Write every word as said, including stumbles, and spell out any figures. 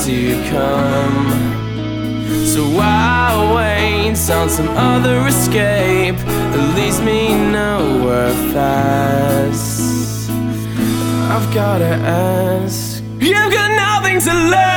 to come. So I'll wait on some other escape that leads me nowhere fast. I've gotta ask, you've got nothing to learn.